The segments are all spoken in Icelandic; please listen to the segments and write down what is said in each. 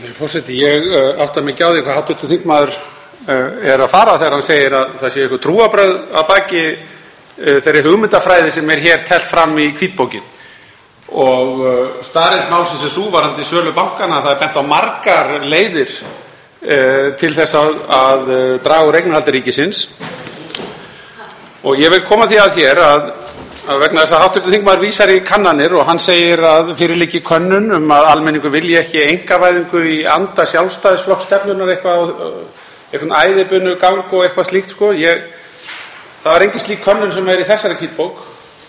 Forseti, ég átta mig ekki á því hvað hv. þingmaður er að fara þegar hann segir að það sé eitthvað trúarbrögð að baki þeirri hugmyndafræði sem er hér teflt fram í hvítbókin. Og staðreynd málsins er sú varðandi sölu bankanna að það er bent á margar leiðir til þess að draga úr eignarhaldi ríkisins. Og ég vil koma því að hér að vegna þess að hv. þingmaður vísar í kannanir og hann segir að fyrir liggi könnun að almenningur vilji ekki einkavæðingu í anda Sjálfstæðisflokksstefnunnar, einhvern æðibunu gang og eitthvað slíkt sko. Það er engin slík könnun sem er í þessari hvítbók.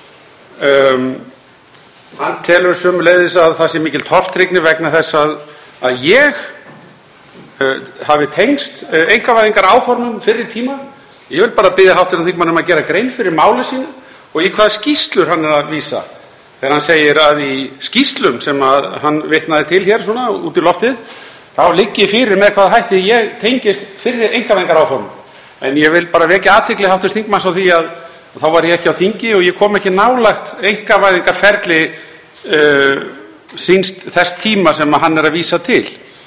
Hann telur sömuleiðis að það sé mikil tortryggni vegna þess að ég hafi tengst einkavæðingar áformum fyrri tíma. Ég vil bara biðja hv. þingmann að gera grein fyrir máli sínu og í hvaða skýrslur hann er að vísa þegar hann segir að í skýrslum sem hann vitnaði til hér svona út í loftið þá liggi fyrir með hvaða hætti ég tengist fyrir einkavæðingaráformum. En ég vil bara vekja athygli hv. þingmanns á því að þá var ég ekki á þingi og ég kom ekki nálægt einkavæðingarferli þess tíma sem hann er að vísa til.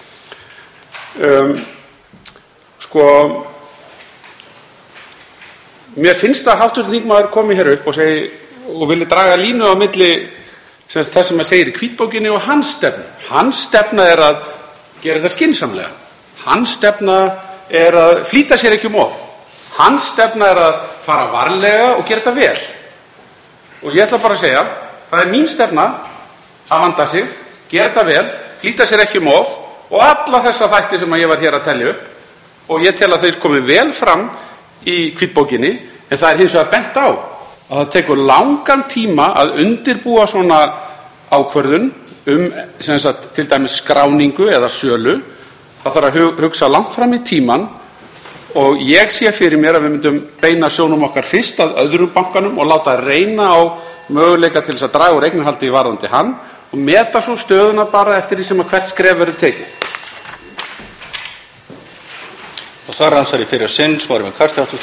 Mér finnst að hv. þingmaður komi hér upp og vilji draga línu á milli þess sem að segir í hvítbókinni og hans stefnu. Hans stefna er að gera þetta skynsamlega. Hans stefna er að flýta sér ekki of. Hans stefna er að fara varlega og gera þetta vel. Og ég ætla bara að segja, það er mín stefna að vanda sig, gera þetta vel, flýta sér ekki of og alla þessa þætti sem ég var hér að telja upp. Og ég tel að þeir komi vel fram í hvítbókinni, en það er hins vegar bent á að það tekur langan tíma að undirbúa svona ákvörðun til dæmis skráningu eða sölu. Það þarf að hugsa langt fram í tíman og ég sé fyrir mér að við myndum beina sjónum okkar fyrst að öðrum bankanum og láta reyna á möguleika til þess að draga úr eignarhaldi varðandi hann og meta svo stöðuna bara eftir því sem að hvert skref verður tekið. Og svarar ansvari fyrir sinn, Smári McCarthy,